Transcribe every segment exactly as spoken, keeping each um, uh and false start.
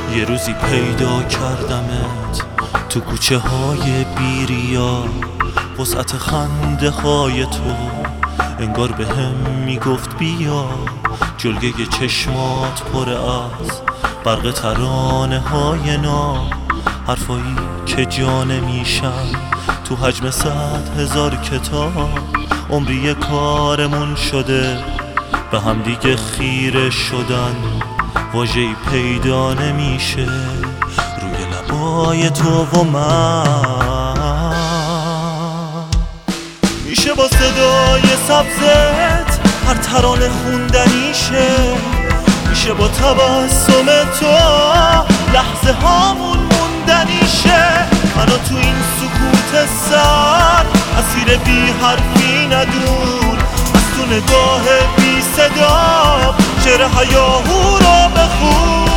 یه روزی پیدا کردمت تو کوچه های بیریا، وسعت خنده های تو انگار به هم میگفت بیا. جلگه چشمات پر از برق ترانه های نا، حرفایی که جا نمیشن تو حجم صد هزار کتاب. عمری کارمون شده به هم دیگه خیره شدن، واژه‌ای پیدا نمیشه روی لبای تو و من. میشه با صدای سبزت هر ترانه خوندنیشه، میشه با تبسم تو لحظه هامون موندنیشه. منو تو این سکوت سر اسیر بی حرفی ندون، از تو نگاه بی صدا شعر هیاهو رو بخون.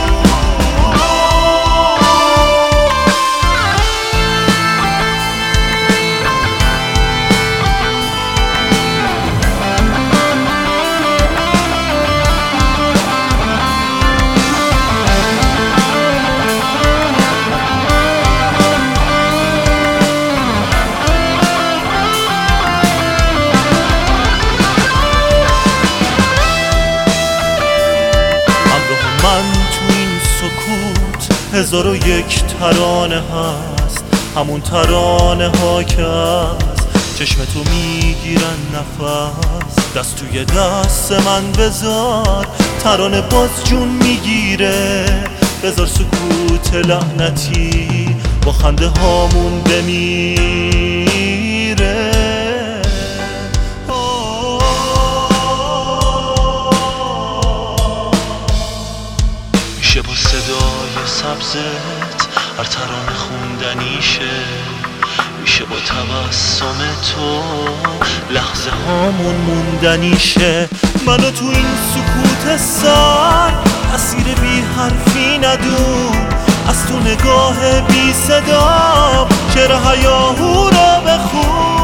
هزار و یک ترانه هست، همون ترانه ها که از چشم تو میگیرن نفس. دست توی دست من بذار، ترانه باز جون میگیره. بذار سکوت لعنتی با خنده هامون بمیره. میشه با صدای سبزت هر ترانه خوندنیشه، میشه با تبسم تو لحظه هامون موندنیشه. منو تو این سکوت سر اسیر بی حرفی ندون، از تو نگاه بی صدا شعر هیاهو رو بخون.